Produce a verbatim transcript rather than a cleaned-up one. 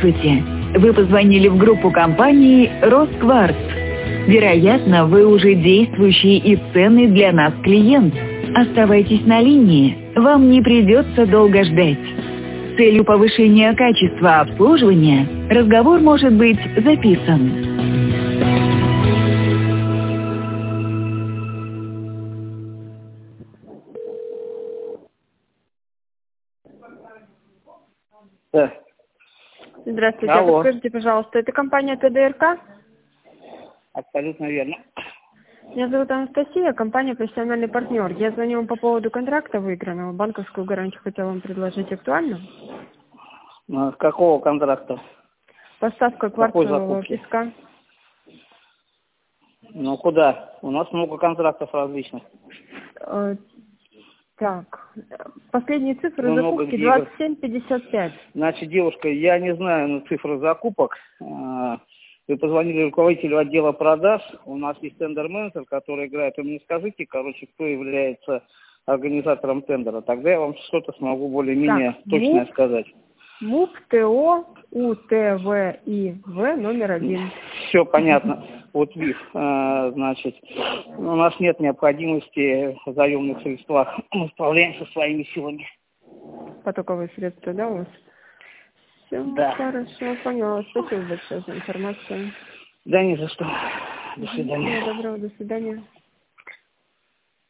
Здравствуйте! Вы позвонили в группу компании «Роскварц». Вероятно, вы уже действующий и ценный для нас клиент. Оставайтесь на линии, вам не придется долго ждать. С целью повышения качества обслуживания разговор может быть записан. Да. Здравствуйте, Алло. а подскажите, пожалуйста, это компания ТДРК? Абсолютно верно. Меня зовут Анастасия, компания «Профессиональный партнер». Я звоню вам по поводу контракта выигранного. Банковскую гарантию хотела вам предложить. Актуально? А, с какого контракта? Поставка Какой кварцевого закупки? песка. Ну куда? У нас много контрактов различных. Э, так, последние цифры Ну, много закупки где. двадцать семь пятьдесят пять. Значит, девушка, я не знаю ну, цифры закупок. А, Вы позвонили руководителю отдела продаж. У нас есть тендер-менеджер, который играет. Вы мне скажите, короче, кто является организатором тендера. Тогда я вам что-то смогу более-менее Так, точное МУП, сказать. МУП ТО УТВИВ номер один. Все понятно. Вот ВИФ, э, значит, у нас нет необходимости в заемных средствах. Мы справляемся своими силами. Потоковые средства, да, у вас? Все, Да. хорошо, поняла. Спасибо большое за информацию. Да не за что. До свидания. Всего доброго, до свидания.